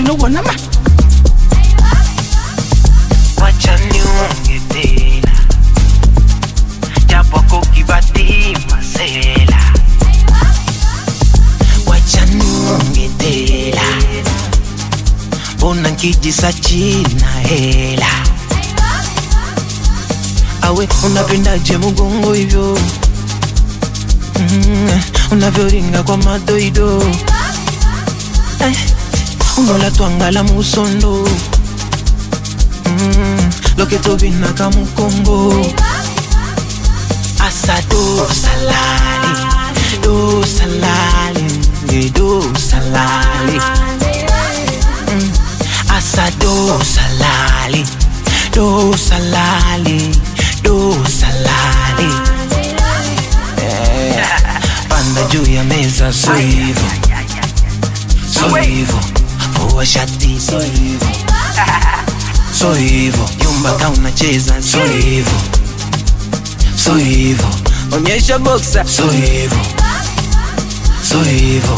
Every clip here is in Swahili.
Achino wana ma wacha niunge tena japo kukibati masela wacha niunge tena bona nkijisa china hela awe unapendaje mugongo hivyo unavyoringa kwa madoido unola twangala musondo lo que tu vina kamu Congo asado salali do salali do salali asado salali do salali do salali panda juu ya meza so hivyo so hivyo fua shati so hivyo so hivyo yumba ka unacheza so hivyo so hivyo onyesha boxer so hivyo so hivyo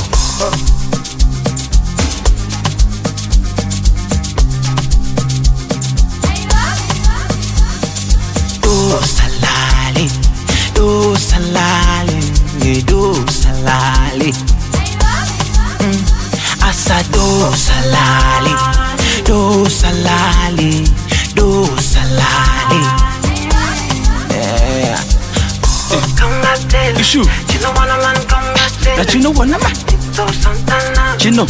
do salali do salali do salali asado salali do salali do salali Issue na chino wana ma chino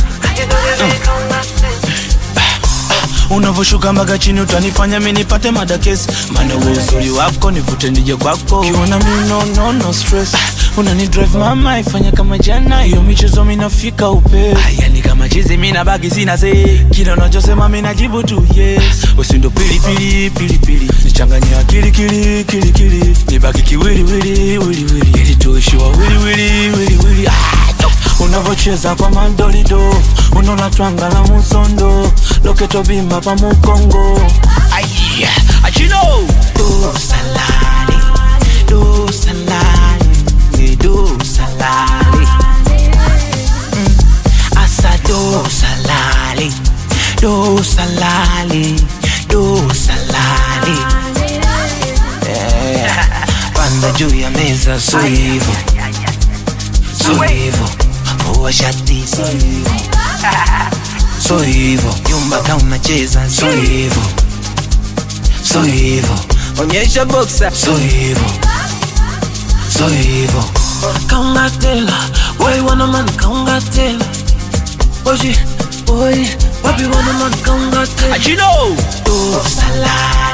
unavoshuka mpaka chini utanifanya mimi nipate madakesi maana uzuri wako nivute nije kwako ukiona mimi no stress unani drive mama ifanya kama jana hiyo michezo mimi nafika upe yani kama chizi mimi na bagi sina say kila unachosema mimi najibu tu yes usindo pili nichanganya kili nibaki kiwili ili tuishiwa wili unavocheza kwa mandolido unola twangala musondo loketo bimba pa mukongo aiya achino do salali do salali do salali asado salali do salali do salali panda juu ya meza so hivyo so hivyo fua shati so hivyo so hivyo yumba ka unacheza so hivyo so hivyo onyesha boxer so hivyo so hivyo kaungatela boy wana man kaungatela boy wapi wana man kaungatela achino do salali